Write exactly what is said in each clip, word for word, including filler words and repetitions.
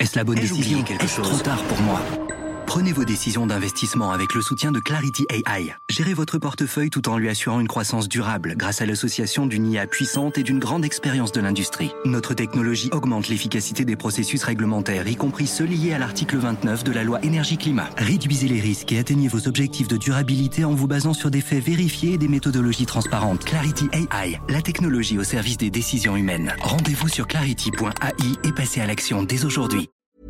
Est-ce la bonne Ai-je décision? oublié quelque Est-ce chose? trop tard pour moi? Prenez vos décisions d'investissement avec le soutien de Clarity A I. Gérez votre portefeuille tout en lui assurant une croissance durable grâce à l'association d'une I A puissante et d'une grande expérience de l'industrie. Notre technologie augmente l'efficacité des processus réglementaires, y compris ceux liés à l'article vingt-neuf de la loi énergie-climat. Réduisez les risques et atteignez vos objectifs de durabilité en vous basant sur des faits vérifiés et des méthodologies transparentes. Clarity A I, la technologie au service des décisions humaines. Rendez-vous sur clarity point A I et passez à l'action dès aujourd'hui.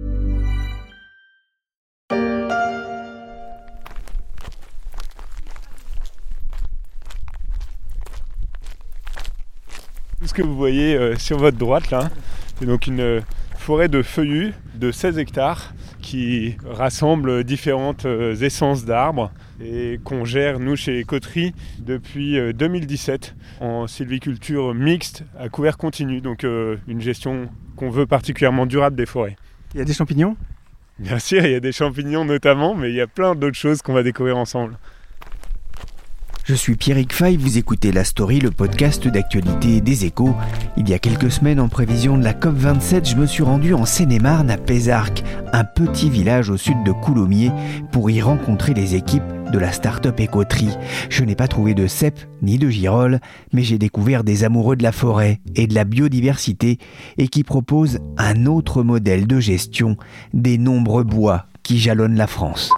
Ce que vous voyez euh, sur votre droite là, c'est donc une euh, forêt de feuillus de seize hectares qui rassemble différentes euh, essences d'arbres et qu'on gère nous chez Écoterie depuis euh, deux mille dix-sept en sylviculture mixte à couvert continu, donc euh, une gestion qu'on veut particulièrement durable des forêts. Il y a des champignons ? Bien sûr, il y a des champignons notamment, mais il y a plein d'autres choses qu'on va découvrir ensemble. Je suis Pierrick Fay, vous écoutez La Story, le podcast d'actualité des Échos. Il y a quelques semaines, en prévision de la COP vingt-sept, je me suis rendu en Seine-et-Marne à Pézarques, un petit village au sud de Coulommiers, pour y rencontrer les équipes de la start-up Écoterie. Je n'ai pas trouvé de cèpes ni de girolles, mais j'ai découvert des amoureux de la forêt et de la biodiversité et qui proposent un autre modèle de gestion des nombreux bois qui jalonnent la France.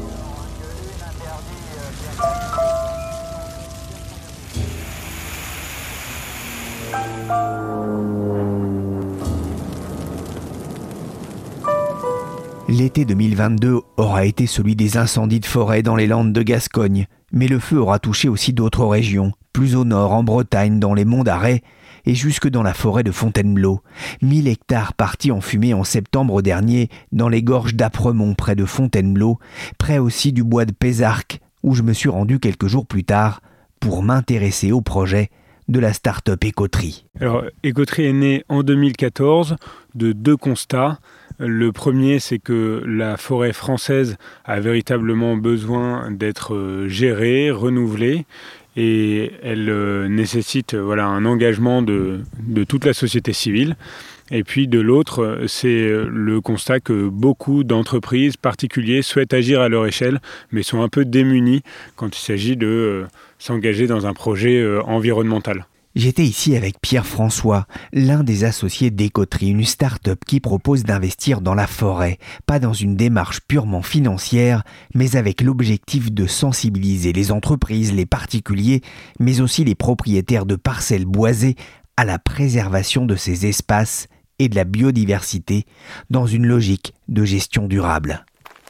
L'été deux mille vingt-deux aura été celui des incendies de forêt dans les Landes de Gascogne, mais le feu aura touché aussi d'autres régions, plus au nord, en Bretagne, dans les monts d'Arrée, et jusque dans la forêt de Fontainebleau. mille hectares partis en fumée en septembre dernier dans les gorges d'Apremont près de Fontainebleau, près aussi du bois de Pézarques, où je me suis rendu quelques jours plus tard pour m'intéresser au projet de la start-up Écoterie. Alors, Écoterie est née en deux mille quatorze de deux constats. Le premier, c'est que la forêt française a véritablement besoin d'être gérée, renouvelée, et elle nécessite voilà, un engagement de, de toute la société civile. Et puis de l'autre, c'est le constat que beaucoup d'entreprises, particuliers, souhaitent agir à leur échelle, mais sont un peu démunis quand il s'agit de euh, s'engager dans un projet euh, environnemental. J'étais ici avec Pierre François, l'un des associés d'Écoterie, une start-up qui propose d'investir dans la forêt, pas dans une démarche purement financière, mais avec l'objectif de sensibiliser les entreprises, les particuliers, mais aussi les propriétaires de parcelles boisées à la préservation de ces espaces et de la biodiversité dans une logique de gestion durable.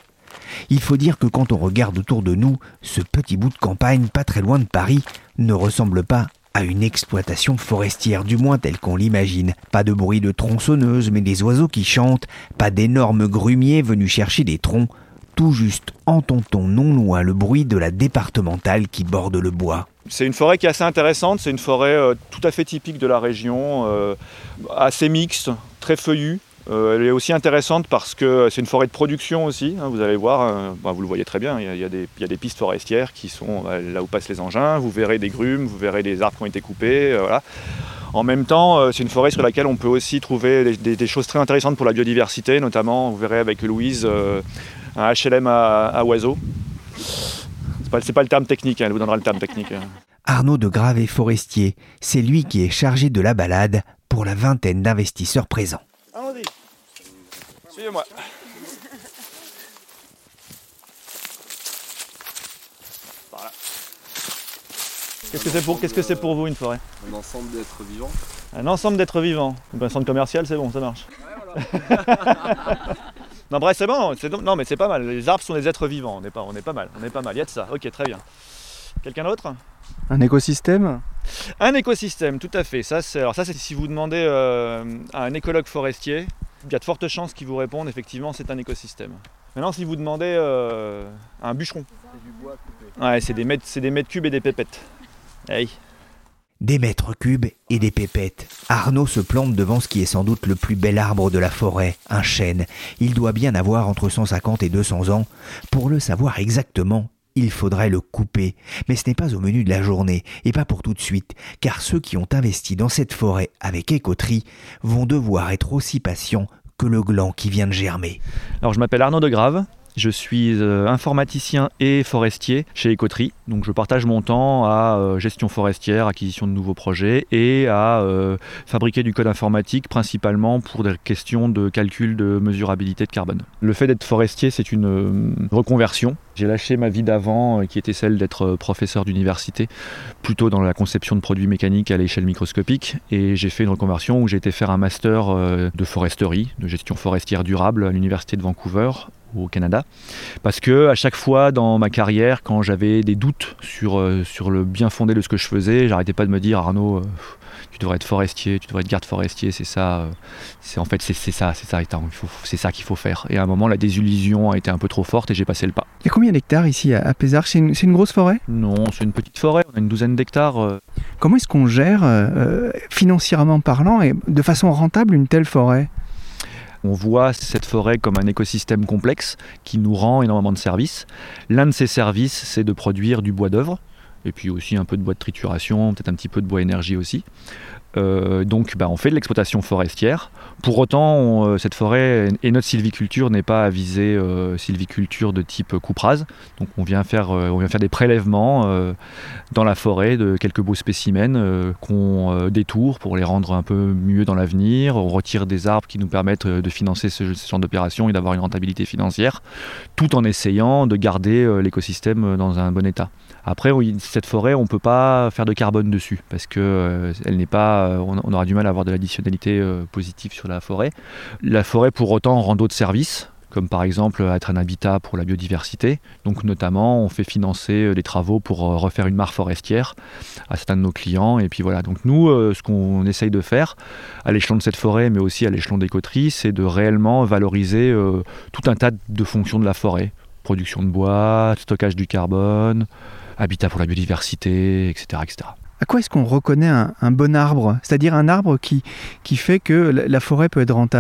Il faut dire que quand on regarde autour de nous, ce petit bout de campagne pas très loin de Paris ne ressemble pas à une exploitation forestière, du moins telle qu'on l'imagine. Pas de bruit de tronçonneuse, mais des oiseaux qui chantent, pas d'énormes grumiers venus chercher des troncs, tout juste entend-on non loin le bruit de la départementale qui borde le bois. C'est une forêt qui est assez intéressante, c'est une forêt euh, tout à fait typique de la région, euh, assez mixte, très feuillue. Euh, elle est aussi intéressante parce que c'est une forêt de production aussi, hein, vous allez voir, euh, bah, vous le voyez très bien, il y a, il y a des, il y a des pistes forestières qui sont euh, là où passent les engins, vous verrez des grumes, vous verrez des arbres qui ont été coupés, euh, voilà. En même temps, euh, c'est une forêt sur laquelle on peut aussi trouver des, des, des choses très intéressantes pour la biodiversité, notamment, vous verrez avec Louise, euh, un H L M à, à oiseaux. C'est pas, c'est pas le terme technique, hein, elle vous donnera le terme technique. Hein. Arnaud de Grave est forestier, c'est lui qui est chargé de la balade pour la vingtaine d'investisseurs présents. Allons-y, suivez-moi. Voilà. Qu'est-ce que c'est pour, qu'est-ce que c'est pour vous une forêt ? Un ensemble d'êtres vivants. Un ensemble d'êtres vivants. Un centre commercial, c'est bon, ça marche. Ouais, voilà. Non, bref, c'est bon. C'est, non, mais c'est pas mal. Les arbres sont des êtres vivants. On est pas, on est pas mal. On est pas mal. Il y a de ça. Ok, très bien. Quelqu'un d'autre ? Un écosystème ? Un écosystème, tout à fait. Ça, c'est, alors ça, c'est si vous demandez euh, à un écologue forestier, il y a de fortes chances qu'il vous réponde. Effectivement, c'est un écosystème. Maintenant, si vous demandez euh, à un bûcheron, C'est du bois coupé. ouais, c'est des mètres, c'est des mètres cubes et des pépettes. Hey. Des mètres cubes et des pépettes. Arnaud se plante devant ce qui est sans doute le plus bel arbre de la forêt, un chêne. Il doit bien avoir entre cent cinquante et deux cents ans. Pour le savoir exactement, il faudrait le couper. Mais ce n'est pas au menu de la journée, et pas pour tout de suite, car ceux qui ont investi dans cette forêt avec Écoterie vont devoir être aussi patients que le gland qui vient de germer. Alors je m'appelle Arnaud Degrave. Je suis euh, informaticien et forestier chez Écoterie. Donc je partage mon temps à euh, gestion forestière, acquisition de nouveaux projets et à euh, fabriquer du code informatique principalement pour des questions de calcul de mesurabilité de carbone. Le fait d'être forestier, c'est une euh, reconversion. J'ai lâché ma vie d'avant euh, qui était celle d'être professeur d'université, plutôt dans la conception de produits mécaniques à l'échelle microscopique. Et j'ai fait une reconversion où j'ai été faire un master euh, de foresterie, de gestion forestière durable à l'université de Vancouver, au Canada, parce que à chaque fois dans ma carrière, quand j'avais des doutes sur, euh, sur le bien fondé de ce que je faisais, j'arrêtais pas de me dire Arnaud, euh, tu devrais être forestier, tu devrais être garde forestier, c'est ça, euh, c'est en fait c'est, c'est ça, c'est ça, il faut, c'est ça qu'il faut faire. Et à un moment, la désillusion a été un peu trop forte et j'ai passé le pas. Il y a combien d'hectares ici à Pézard ? C'est une, c'est une grosse forêt ? Non, c'est une petite forêt, on a une douzaine d'hectares. Euh. Comment est-ce qu'on gère, euh, financièrement parlant, et de façon rentable, une telle forêt ? On voit cette forêt comme un écosystème complexe qui nous rend énormément de services. L'un de ces services, c'est de produire du bois d'œuvre, et puis aussi un peu de bois de trituration, peut-être un petit peu de bois énergie aussi. Euh, donc bah, on fait de l'exploitation forestière. Pour autant, on, euh, cette forêt et notre sylviculture n'est pas à viser euh, sylviculture de type coupe rase. Donc on vient faire, euh, on vient faire des prélèvements euh, dans la forêt de quelques beaux spécimens euh, qu'on euh, détourne pour les rendre un peu mieux dans l'avenir. On retire des arbres qui nous permettent de financer ce, ce genre d'opération et d'avoir une rentabilité financière, tout en essayant de garder euh, l'écosystème dans un bon état. Après, oui, cette forêt, on ne peut pas faire de carbone dessus parce que euh, elle n'est pas, euh, on, on aura du mal à avoir de l'additionnalité euh, positive sur la forêt. La forêt, pour autant, rend d'autres services, comme par exemple être un habitat pour la biodiversité. Donc notamment, on fait financer des travaux pour refaire une mare forestière à certains de nos clients. Et puis voilà, donc nous, euh, ce qu'on essaye de faire à l'échelon de cette forêt, mais aussi à l'échelon d'Écoterie, c'est de réellement valoriser euh, tout un tas de fonctions de la forêt. Production de bois, stockage du carbone, habitat pour la biodiversité, et cetera, et cetera. À quoi est-ce qu'on reconnaît un, un bon arbre ? C'est-à-dire un arbre qui, qui fait que la, la forêt peut être rentable ?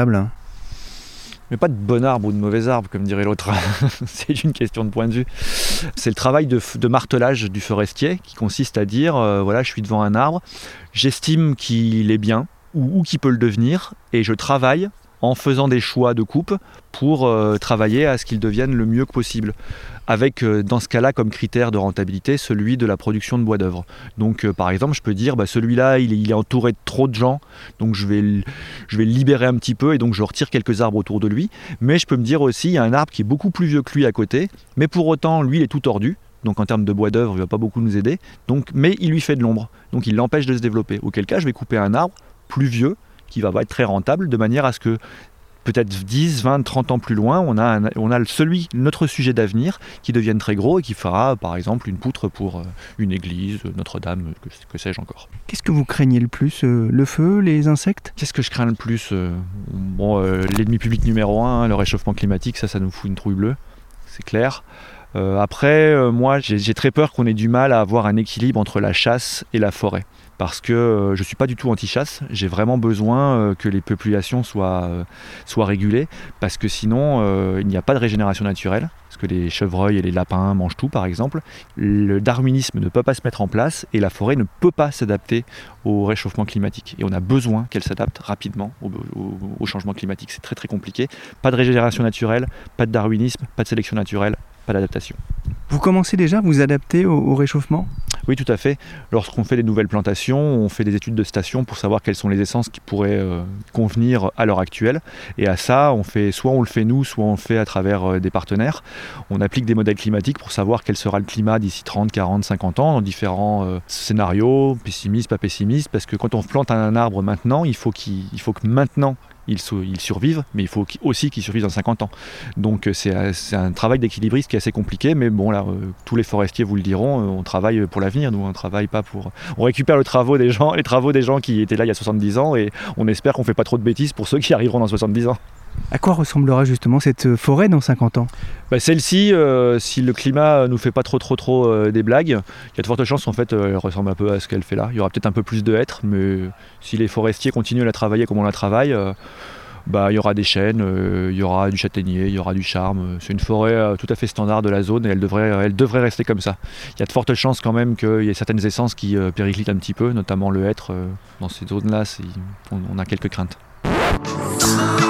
Mais pas de bon arbre ou de mauvais arbre, comme dirait l'autre. C'est une question de point de vue. C'est le travail de, de martelage du forestier qui consiste à dire, euh, voilà, je suis devant un arbre, j'estime qu'il est bien ou, ou qu'il peut le devenir, et je travaille en faisant des choix de coupe pour euh, travailler à ce qu'il devienne le mieux possible. Avec, euh, dans ce cas-là, comme critère de rentabilité, celui de la production de bois d'œuvre. Donc, euh, par exemple, je peux dire, bah, celui-là, il est, il est entouré de trop de gens, donc je vais, le, je vais le libérer un petit peu, et donc je retire quelques arbres autour de lui. Mais je peux me dire aussi, il y a un arbre qui est beaucoup plus vieux que lui à côté, mais pour autant, lui, il est tout tordu. Donc en termes de bois d'œuvre, il ne va pas beaucoup nous aider. Donc, mais il lui fait de l'ombre, donc il l'empêche de se développer. Auquel cas, je vais couper un arbre plus vieux, qui va être très rentable, de manière à ce que peut-être dix, vingt, trente ans plus loin, on a, un, on a celui, notre sujet d'avenir qui devienne très gros et qui fera par exemple une poutre pour une église, Notre-Dame, que, que sais-je encore. Qu'est-ce que vous craignez le plus ? Le feu, les insectes ? Qu'est-ce que je crains le plus ? Bon, euh, l'ennemi public numéro un, le réchauffement climatique, ça, ça nous fout une trouille bleue, c'est clair. Euh, après, euh, moi, j'ai, j'ai très peur qu'on ait du mal à avoir un équilibre entre la chasse et la forêt. Parce que euh, je ne suis pas du tout anti-chasse, j'ai vraiment besoin euh, que les populations soient, euh, soient régulées, parce que sinon euh, il n'y a pas de régénération naturelle, parce que les chevreuils et les lapins mangent tout par exemple. Le darwinisme ne peut pas se mettre en place et la forêt ne peut pas s'adapter au réchauffement climatique. Et on a besoin qu'elle s'adapte rapidement au, au, au changement climatique, c'est très très compliqué. Pas de régénération naturelle, pas de darwinisme, pas de sélection naturelle, pas d'adaptation. Vous commencez déjà à vous adapter au, au réchauffement ? Oui, tout à fait. Lorsqu'on fait des nouvelles plantations, on fait des études de station pour savoir quelles sont les essences qui pourraient euh, convenir à l'heure actuelle. Et à ça, on fait, soit on le fait nous, soit on le fait à travers euh, des partenaires. On applique des modèles climatiques pour savoir quel sera le climat d'ici trente, quarante, cinquante ans, dans différents euh, scénarios, pessimistes, pas pessimistes. Parce que quand on plante un arbre maintenant, il faut, qu'il, il faut que maintenant, il, il survive, mais il faut aussi qu'il survive dans cinquante ans. Donc c'est, c'est un travail d'équilibriste qui est assez compliqué, mais bon là, euh, tous les forestiers vous le diront, euh, on travaille pour l'avenir, nous on travaille pas pour... On récupère le travaux des gens, les travaux des gens qui étaient là il y a soixante-dix ans, et on espère qu'on fait pas trop de bêtises pour ceux qui arriveront dans soixante-dix ans. À quoi ressemblera justement cette forêt dans cinquante ans ? Bah celle-ci, euh, si le climat nous fait pas trop trop trop euh, des blagues, il y a de fortes chances en fait euh, elle ressemble un peu à ce qu'elle fait là. Il y aura peut-être un peu plus de hêtres, mais si les forestiers continuent à la travailler comme on la travaille, euh, bah, il y aura des chênes, euh, il y aura du châtaignier, il y aura du charme. C'est une forêt euh, tout à fait standard de la zone et elle devrait, elle devrait rester comme ça. Il y a de fortes chances quand même qu'il y ait certaines essences qui euh, périclitent un petit peu, notamment le hêtre. Euh, dans ces zones-là, c'est, on, on a quelques craintes.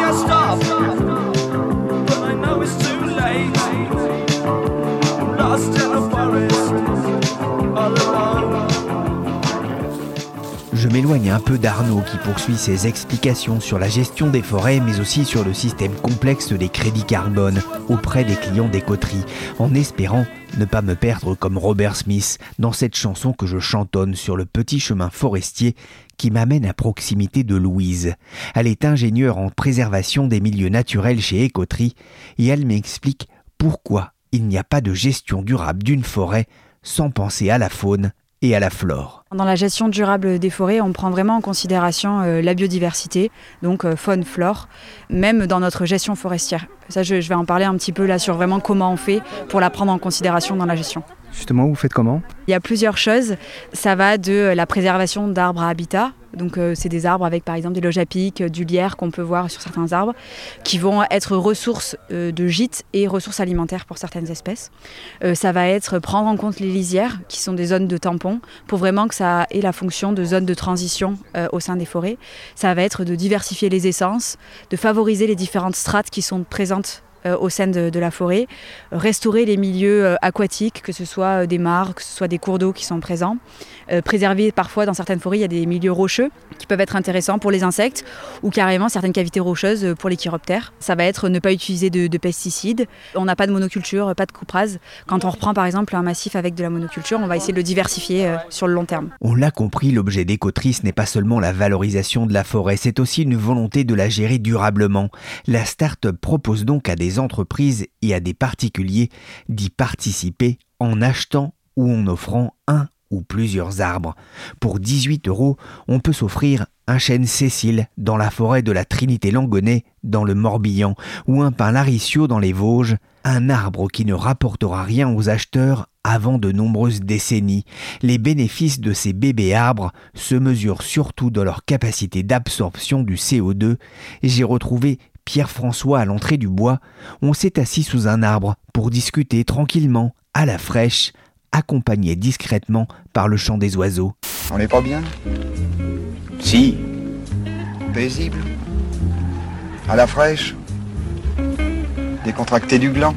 stop, but I know it's too late. I'm lost in a forest, all alone. Je m'éloigne un peu d'Arnaud qui poursuit ses explications sur la gestion des forêts mais aussi sur le système complexe des crédits carbone auprès des clients des coteries, en espérant ne pas me perdre comme Robert Smith dans cette chanson que je chantonne sur le petit chemin forestier qui m'amène à proximité de Louise. Elle est ingénieure en préservation des milieux naturels chez Écoterie et elle m'explique pourquoi il n'y a pas de gestion durable d'une forêt sans penser à la faune et à la flore. Dans la gestion durable des forêts, on prend vraiment en considération euh, la biodiversité, donc euh, faune, flore, même dans notre gestion forestière. Ça, je, je vais en parler un petit peu là sur vraiment comment on fait pour la prendre en considération dans la gestion. Justement, vous faites comment ? Il y a plusieurs choses. Ça va de la préservation d'arbres à habitat. Donc euh, c'est des arbres avec par exemple des loges à pic, du lierre qu'on peut voir sur certains arbres, qui vont être ressources euh, de gîtes et ressources alimentaires pour certaines espèces. Euh, ça va être prendre en compte les lisières, qui sont des zones de tampons, pour vraiment que ça ait la fonction de zone de transition euh, au sein des forêts. Ça va être de diversifier les essences, de favoriser les différentes strates qui sont présentes Euh, au sein de, de la forêt, restaurer les milieux euh, aquatiques, que ce soit euh, des mares, que ce soit des cours d'eau qui sont présents, euh, préserver parfois dans certaines forêts, il y a des milieux rocheux qui peuvent être intéressants pour les insectes ou carrément certaines cavités rocheuses pour les chiroptères. Ça va être ne pas utiliser de, de pesticides, on n'a pas de monoculture, pas de coupe rase. Quand on reprend par exemple un massif avec de la monoculture, on va essayer de le diversifier euh, sur le long terme. On l'a compris, l'objet d'Écoterie, ce n'est pas seulement la valorisation de la forêt, c'est aussi une volonté de la gérer durablement. La start-up propose donc à des entreprises et à des particuliers d'y participer en achetant ou en offrant un ou plusieurs arbres. Pour dix-huit euros, on peut s'offrir un chêne Cécile dans la forêt de la Trinité-Langonnet dans le Morbihan ou un pin Laricio dans les Vosges, un arbre qui ne rapportera rien aux acheteurs avant de nombreuses décennies. Les bénéfices de ces bébés arbres se mesurent surtout dans leur capacité d'absorption du C O deux. J'ai retrouvé Pierre-François à l'entrée du bois. On s'est assis sous un arbre pour discuter tranquillement, à la fraîche, accompagné discrètement par le chant des oiseaux. On n'est pas bien ? Si. Paisible ? À la fraîche ? Décontracté du gland ?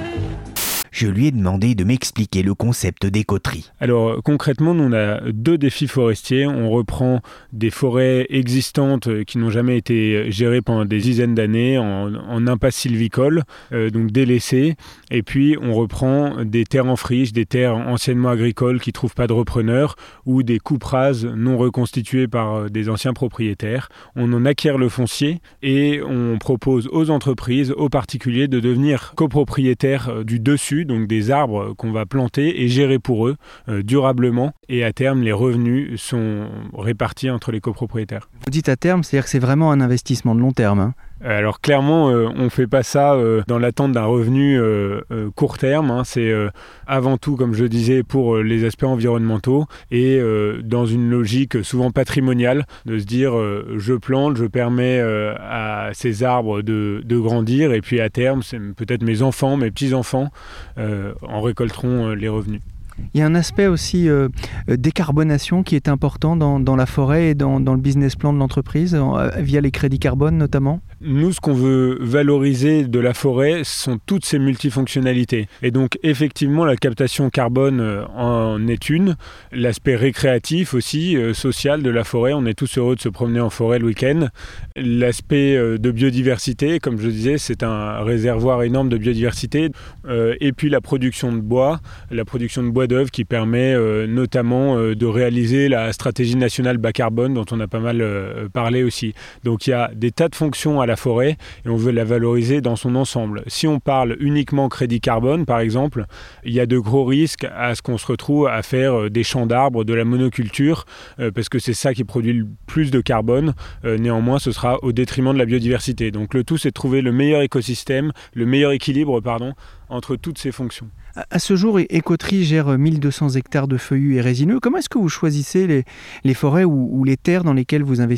Je lui ai demandé de m'expliquer le concept d'Écoterie. Alors concrètement, nous on a deux défis forestiers. On reprend des forêts existantes qui n'ont jamais été gérées pendant des dizaines d'années en, en impasse sylvicole, euh, donc délaissées. Et puis on reprend des terres en friche, des terres anciennement agricoles qui ne trouvent pas de repreneurs ou des coupes rases non reconstituées par des anciens propriétaires. On en acquiert le foncier et on propose aux entreprises, aux particuliers de devenir copropriétaires du dessus, donc des arbres qu'on va planter et gérer pour eux euh, durablement. Et à terme, les revenus sont répartis entre les copropriétaires. Vous dites à terme, c'est-à-dire que c'est vraiment un investissement de long terme, hein. Alors clairement, euh, on ne fait pas ça euh, dans l'attente d'un revenu euh, euh, court terme. Hein. C'est euh, avant tout, comme je disais, pour euh, les aspects environnementaux et euh, dans une logique souvent patrimoniale, de se dire euh, je plante, je permets euh, à ces arbres de, de grandir et puis à terme, c'est peut-être mes enfants, mes petits-enfants euh, en récolteront euh, les revenus. Il y a un aspect aussi euh, décarbonation qui est important dans, dans la forêt et dans, dans le business plan de l'entreprise, euh, via les crédits carbone notamment. Nous, ce qu'on veut valoriser de la forêt, ce sont toutes ces multifonctionnalités. Et donc, effectivement, la captation carbone en est une. L'aspect récréatif aussi, euh, social de la forêt. On est tous heureux de se promener en forêt le week-end. L'aspect euh, de biodiversité, comme je disais, c'est un réservoir énorme de biodiversité. Euh, et puis, la production de bois, la production de bois d'œuvre qui permet euh, notamment euh, de réaliser la stratégie nationale bas carbone dont on a pas mal euh, parlé aussi. Donc, il y a des tas de fonctions à la forêt et on veut la valoriser dans son ensemble. Si on parle uniquement crédit carbone, par exemple, il y a de gros risques à ce qu'on se retrouve à faire des champs d'arbres, de la monoculture, euh, parce que c'est ça qui produit le plus de carbone. Euh, néanmoins, ce sera au détriment de la biodiversité. Donc le tout, c'est de trouver le meilleur écosystème, le meilleur équilibre, pardon, entre toutes ces fonctions. À ce jour, Écoterie gère mille deux cents hectares de feuillus et résineux. Comment est-ce que vous choisissez les, les forêts ou, ou les terres dans lesquelles vous investissez ?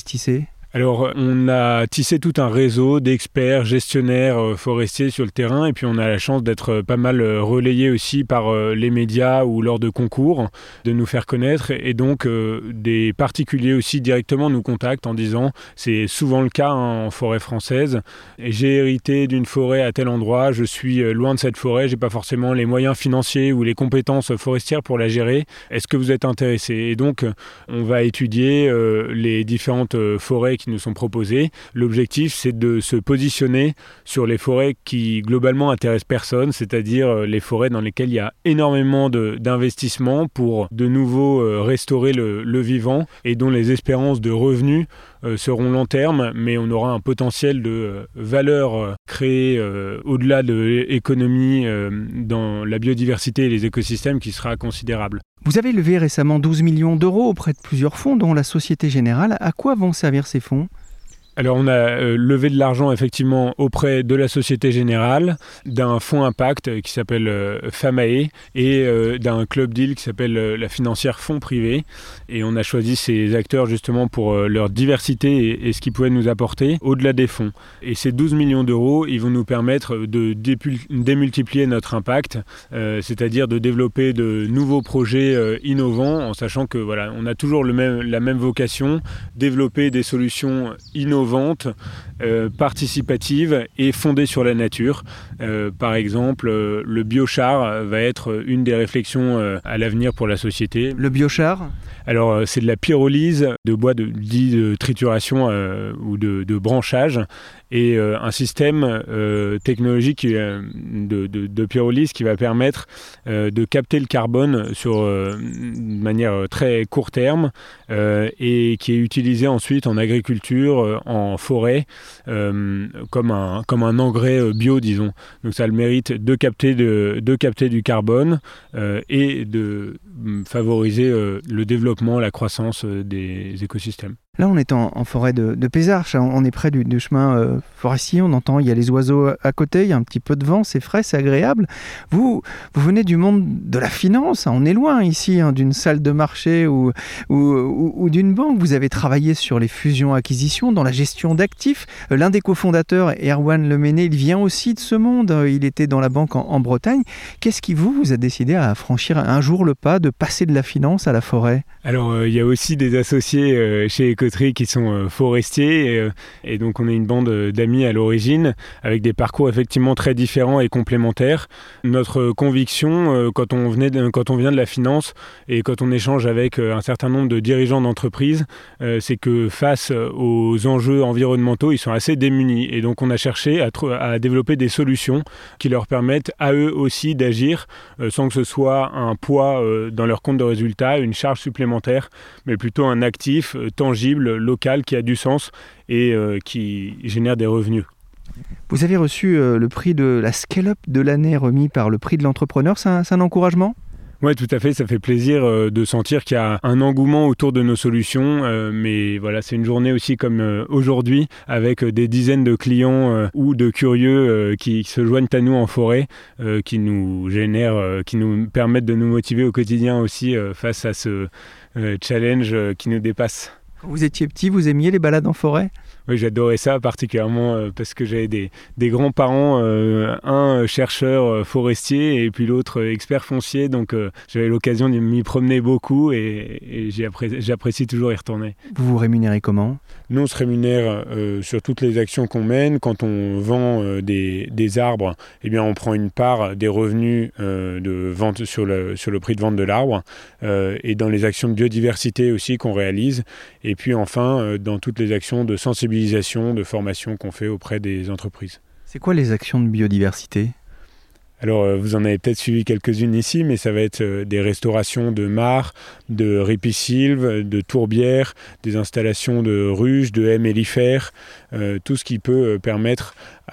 Alors, on a tissé tout un réseau d'experts, gestionnaires forestiers sur le terrain et puis on a la chance d'être pas mal relayé aussi par les médias ou lors de concours, de nous faire connaître et donc euh, des particuliers aussi directement nous contactent en disant, c'est souvent le cas hein, en forêt française, j'ai hérité d'une forêt à tel endroit, je suis loin de cette forêt, j'ai pas forcément les moyens financiers ou les compétences forestières pour la gérer, est-ce que vous êtes intéressé ? Et donc, on va étudier euh, les différentes forêts qui nous sont proposées. L'objectif, c'est de se positionner sur les forêts qui, globalement, intéressent personne, c'est-à-dire les forêts dans lesquelles il y a énormément de, d'investissements pour de nouveau euh, restaurer le, le vivant et dont les espérances de revenus euh, seront long terme, mais on aura un potentiel de euh, valeur euh, créée euh, au-delà de l'économie euh, dans la biodiversité et les écosystèmes qui sera considérable. Vous avez levé récemment douze millions d'euros auprès de plusieurs fonds, dont la Société Générale. À quoi vont servir ces fonds ? Alors on a euh, levé de l'argent effectivement auprès de la Société Générale, d'un fonds impact qui s'appelle euh, Famae et euh, d'un club deal qui s'appelle euh, la financière Fonds Privé. Et on a choisi ces acteurs justement pour euh, leur diversité et, et ce qu'ils pouvaient nous apporter au-delà des fonds. Et ces douze millions d'euros, ils vont nous permettre de dépul- démultiplier notre impact, euh, c'est-à-dire de développer de nouveaux projets euh, innovants en sachant que voilà, on a toujours le même, la même vocation, développer des solutions innovantes vente euh, participative et fondée sur la nature. Euh, par exemple, euh, le biochar va être une des réflexions euh, à l'avenir pour la société. Le biochar ? Alors, euh, c'est de la pyrolyse de bois de, dit de trituration euh, ou de, de branchage et euh, un système euh, technologique euh, de, de, de pyrolyse qui va permettre euh, de capter le carbone sur euh, une manière très court terme euh, et qui est utilisé ensuite en agriculture, euh, en forêt, euh, comme, un, comme un engrais bio, disons. Donc ça a le mérite de capter, de, de capter du carbone euh, et de favoriser euh, le développement, la croissance euh, des écosystèmes. Là, on est en, en forêt de, de Pézarches, on est près du, du chemin euh, forestier, on entend, il y a les oiseaux à côté, il y a un petit peu de vent, c'est frais, c'est agréable. Vous, vous venez du monde de la finance, on est loin ici hein, d'une salle de marché ou, ou, ou, ou d'une banque. Vous avez travaillé sur les fusions-acquisitions, dans la gestion d'actifs. L'un des cofondateurs, Erwan Leméné, il vient aussi de ce monde, il était dans la banque en, en Bretagne. Qu'est-ce qui vous, vous a décidé à franchir un jour le pas de passer de la finance à la forêt ? Alors, euh, il y a aussi des associés euh, chez Ecotree qui sont euh, forestiers et, euh, et donc on est une bande d'amis à l'origine avec des parcours effectivement très différents et complémentaires. Notre conviction euh, quand, on venait de, quand on vient de la finance et quand on échange avec euh, un certain nombre de dirigeants d'entreprise, euh, c'est que face aux enjeux environnementaux, ils sont assez démunis et donc on a cherché à, tr- à développer des solutions qui leur permettent à eux aussi d'agir euh, sans que ce soit un poids euh, dans leur compte de résultat, une charge supplémentaire, mais plutôt un actif euh, tangible, local, qui a du sens et euh, qui génère des revenus. Vous avez reçu euh, le prix de la Scale-up de l'année remis par le prix de l'entrepreneur, c'est un, c'est un encouragement ? Oui, tout à fait. Ça fait plaisir euh, de sentir qu'il y a un engouement autour de nos solutions. Euh, mais voilà, c'est une journée aussi comme euh, aujourd'hui, avec euh, des dizaines de clients euh, ou de curieux euh, qui se joignent à nous en forêt, euh, qui nous génèrent, euh, qui nous permettent de nous motiver au quotidien aussi euh, face à ce euh, challenge euh, qui nous dépasse. Quand vous étiez petit, vous aimiez les balades en forêt ? Oui, j'adorais ça particulièrement euh, parce que j'avais des, des grands-parents, euh, un chercheur euh, forestier et puis l'autre euh, expert foncier. Donc euh, j'avais l'occasion de m'y promener beaucoup et, et j'ai appré- j'apprécie toujours y retourner. Vous vous rémunérez comment ? Nous, on se rémunère euh, sur toutes les actions qu'on mène. Quand on vend euh, des, des arbres, eh bien, on prend une part des revenus euh, de vente sur le, sur le prix de vente de l'arbre euh, et dans les actions de biodiversité aussi qu'on réalise. Et puis enfin, euh, dans toutes les actions de sensibilisation, de formation qu'on fait auprès des entreprises. C'est quoi les actions de biodiversité ? Alors, euh, vous en avez peut-être suivi quelques-unes ici, mais ça va être euh, des restaurations de mares, de ripisylves, de tourbières, des installations de ruches, de haies mellifères, euh, tout ce qui peut euh, permettre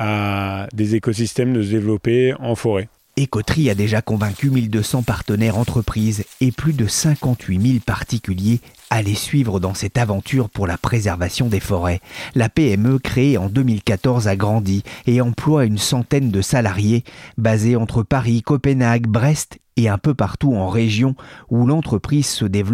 à des écosystèmes de se développer en forêt. Ecotree a déjà convaincu mille deux cents partenaires entreprises et plus de cinquante-huit mille particuliers à les suivre dans cette aventure pour la préservation des forêts. La P M E créée en deux mille quatorze a grandi et emploie une centaine de salariés basés entre Paris, Copenhague, Brest et un peu partout en région où l'entreprise se développe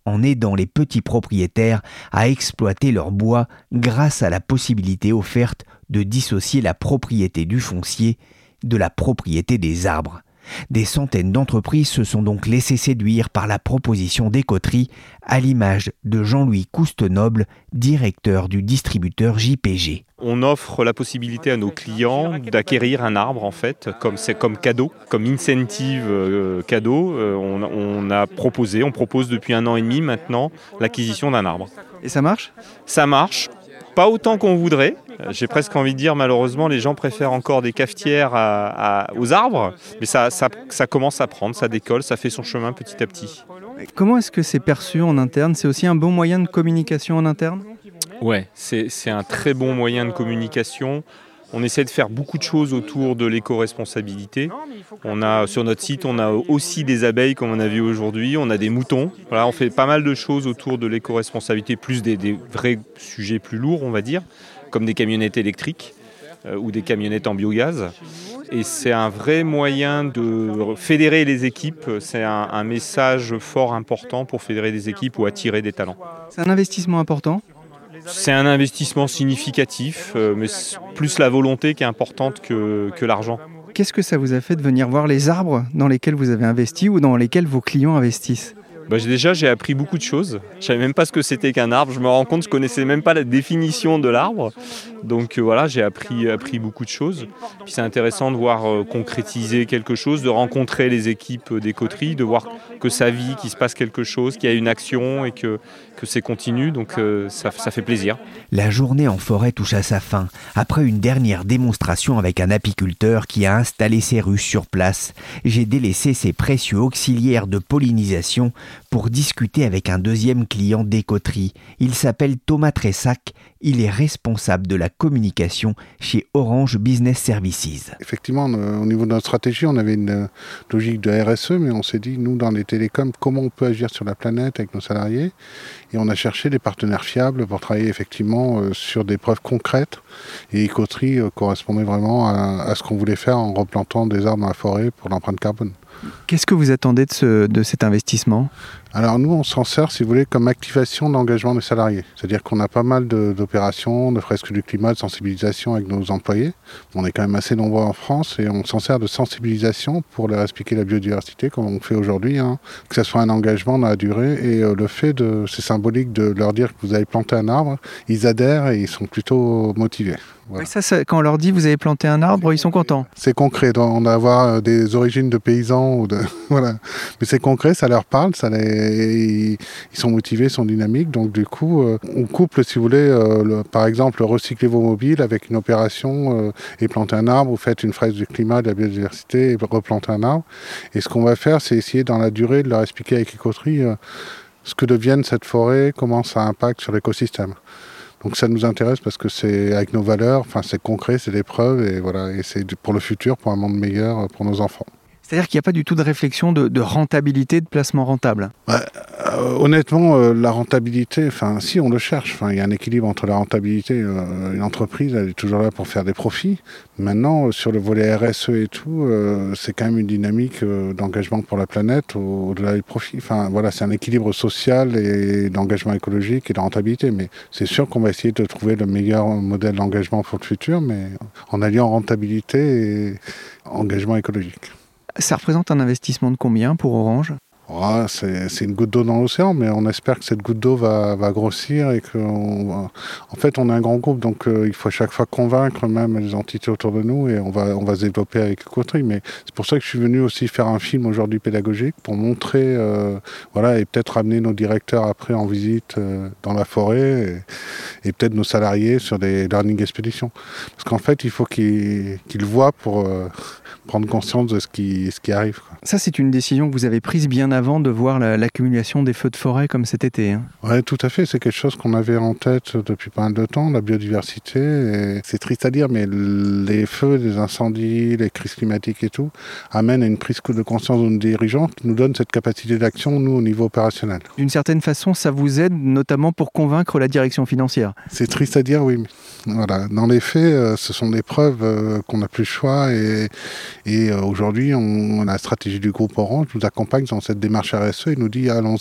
en aidant les petits propriétaires à exploiter leur bois grâce à la possibilité offerte de dissocier la propriété du foncier de la propriété des arbres. Des centaines d'entreprises se sont donc laissées séduire par la proposition d'Écoterie, à l'image de Jean-Louis Coustenoble, directeur du distributeur J P G. On offre la possibilité à nos clients d'acquérir un arbre en fait, comme c'est comme cadeau, comme incentive euh, cadeau. Euh, on, on a proposé, on propose depuis un an et demi maintenant l'acquisition d'un arbre. Et ça marche ? Ça marche. Pas autant qu'on voudrait. J'ai presque envie de dire, malheureusement, les gens préfèrent encore des cafetières à, à, aux arbres. Mais ça, ça, ça commence à prendre, ça décolle, ça fait son chemin petit à petit. Comment est-ce que c'est perçu en interne ? C'est aussi un bon moyen de communication en interne ? Ouais, c'est, c'est un très bon moyen de communication. On essaie de faire beaucoup de choses autour de l'éco-responsabilité. On a, sur notre site, on a aussi des abeilles comme on a vu aujourd'hui, on a des moutons. Voilà, on fait pas mal de choses autour de l'éco-responsabilité, plus des, des vrais sujets plus lourds, on va dire, comme des camionnettes électriques euh, ou des camionnettes en biogaz. Et c'est un vrai moyen de fédérer les équipes. C'est un, un message fort important pour fédérer des équipes ou attirer des talents. C'est un investissement important ? C'est un investissement significatif, euh, mais plus la volonté qui est importante que, que l'argent. Qu'est-ce que ça vous a fait de venir voir les arbres dans lesquels vous avez investi ou dans lesquels vos clients investissent ? Bah, déjà, j'ai appris beaucoup de choses. Je ne savais même pas ce que c'était qu'un arbre. Je me rends compte que je ne connaissais même pas la définition de l'arbre. Donc euh, voilà, j'ai appris, appris beaucoup de choses. Puis c'est intéressant de voir euh, concrétiser quelque chose, de rencontrer les équipes d'Écoterie, de voir que ça vit, qu'il se passe quelque chose, qu'il y a une action et que, que c'est continu. Donc euh, ça, ça fait plaisir. La journée en forêt touche à sa fin, après une dernière démonstration avec un apiculteur qui a installé ses ruches sur place. J'ai délaissé ses précieux auxiliaires de pollinisation pour discuter avec un deuxième client d'Écoterie. Il s'appelle Thomas Tressac, il est responsable de la communication chez Orange Business Services. Effectivement, au niveau de notre stratégie, on avait une logique de R S E, mais on s'est dit, nous, dans les télécoms, comment on peut agir sur la planète avec nos salariés ? Et on a cherché des partenaires fiables pour travailler effectivement sur des preuves concrètes. Et Écoterie correspondait vraiment à, à ce qu'on voulait faire en replantant des arbres dans la forêt pour l'empreinte carbone. Qu'est-ce que vous attendez de, ce, de cet investissement ? Alors nous, on s'en sert, si vous voulez, comme activation d'engagement des salariés. C'est-à-dire qu'on a pas mal de, d'opérations, de fresques du climat, de sensibilisation avec nos employés. On est quand même assez nombreux en France et on s'en sert de sensibilisation pour leur expliquer la biodiversité, comme on fait aujourd'hui, hein. Que ce soit un engagement dans la durée. Et euh, le fait, de, c'est symbolique de leur dire que vous avez planté un arbre, ils adhèrent et ils sont plutôt motivés. Voilà. Ça, ça, quand on leur dit vous avez planté un arbre, ils sont contents. C'est concret, on doit avoir des origines de paysans ou de voilà, mais c'est concret, ça leur parle, ça les, ils sont motivés, ils sont dynamiques, donc du coup, euh, on couple, si vous voulez, euh, le, par exemple, recycler vos mobiles avec une opération euh, et planter un arbre. Vous faites une fresque du climat, de la biodiversité, et replanter un arbre. Et ce qu'on va faire, c'est essayer dans la durée de leur expliquer avec Écoterie euh, ce que deviennent cette forêt, comment ça impacte sur l'écosystème. Donc ça nous intéresse parce que c'est avec nos valeurs, enfin c'est concret, c'est des preuves et voilà, et c'est pour le futur, pour un monde meilleur pour nos enfants. C'est-à-dire qu'il n'y a pas du tout de réflexion de, de rentabilité, de placement rentable. Ouais, euh, honnêtement, euh, la rentabilité, enfin si on le cherche, enfin il y a un équilibre entre la rentabilité, euh, une entreprise elle est toujours là pour faire des profits. Maintenant, euh, sur le volet R S E et tout, euh, c'est quand même une dynamique euh, d'engagement pour la planète au- au-delà des profits. Enfin voilà, c'est un équilibre social et d'engagement écologique et de rentabilité. Mais c'est sûr qu'on va essayer de trouver le meilleur modèle d'engagement pour le futur, mais en alliant rentabilité et engagement écologique. Ça représente un investissement de combien pour Orange ? Ah, c'est, c'est une goutte d'eau dans l'océan, mais on espère que cette goutte d'eau va, va grossir et qu'on va... En fait, on est un grand groupe, donc euh, il faut à chaque fois convaincre même les entités autour de nous et on va, on va se développer avec Écoterie. Mais c'est pour ça que je suis venu aussi faire un film aujourd'hui pédagogique pour montrer, euh, voilà, et peut-être amener nos directeurs après en visite euh, dans la forêt et, et peut-être nos salariés sur des learning expéditions. Parce qu'en fait, il faut qu'ils, qu'ils voient pour euh, prendre conscience de ce qui, ce qui arrive, quoi. Ça, c'est une décision que vous avez prise bien avant de voir la- l'accumulation des feux de forêt comme cet été, hein. Oui, tout à fait. C'est quelque chose qu'on avait en tête depuis pas mal de temps, la biodiversité. Et c'est triste à dire, mais les feux, les incendies, les crises climatiques et tout, amènent à une prise de conscience de nos dirigeants qui nous donne cette capacité d'action, nous, au niveau opérationnel. D'une certaine façon, ça vous aide notamment pour convaincre la direction financière. C'est triste à dire, oui. Mais voilà. Dans les faits, euh, ce sont des preuves euh, qu'on n'a plus le choix. Et, et euh, aujourd'hui, on, la stratégie du groupe Orange nous accompagne dans cette démarche R S E et nous dit allons-y.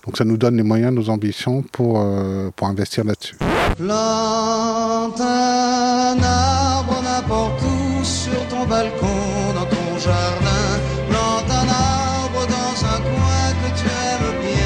Donc ça nous donne les moyens, nos ambitions pour, euh, pour investir là-dessus. Plante un arbre n'importe où, sur ton balcon, dans ton jardin. Plante un arbre dans un coin que tu aimes bien.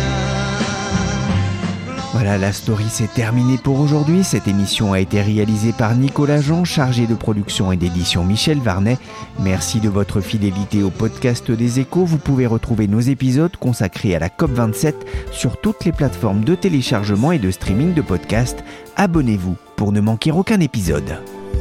Voilà, la story s'est terminée pour aujourd'hui. Cette émission a été réalisée par Nicolas Jean, chargé de production et d'édition Michel Varnet. Merci de votre fidélité au podcast des Échos. Vous pouvez retrouver nos épisodes consacrés à la C O P vingt-sept sur toutes les plateformes de téléchargement et de streaming de podcasts. Abonnez-vous pour ne manquer aucun épisode.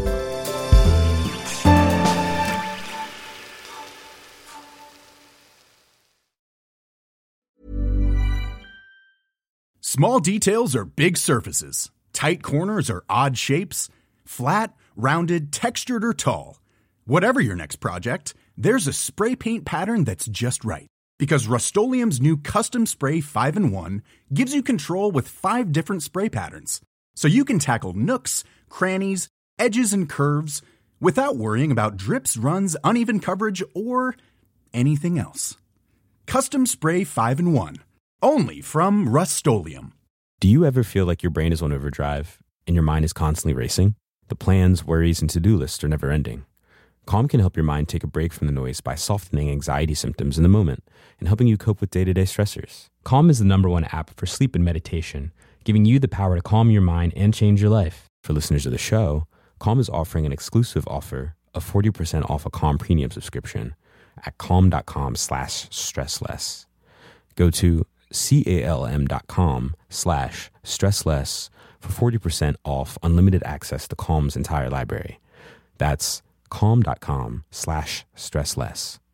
Small details are big surfaces. Tight corners are odd shapes. Flat, rounded, textured, or tall. Whatever your next project, there's a spray paint pattern that's just right. Because Rust-Oleum's new Custom Spray five in one gives you control with five different spray patterns. So you can tackle nooks, crannies, edges, and curves without worrying about drips, runs, uneven coverage, or anything else. Custom Spray five in one. Only from Rust-Oleum. Do you ever feel like your brain is on overdrive and your mind is constantly racing? The plans, worries, and to-do lists are never ending. Calm can help your mind take a break from the noise by softening anxiety symptoms in the moment and helping you cope with day-to-day stressors. Calm is the number one app for sleep and meditation, giving you the power to calm your mind and change your life. For listeners of the show, Calm is offering an exclusive offer of forty percent off a Calm premium subscription at calm.com slash stressless. Go to calm.com slash stressless for forty percent off unlimited access to Calm's entire library. That's calm.com slash stressless.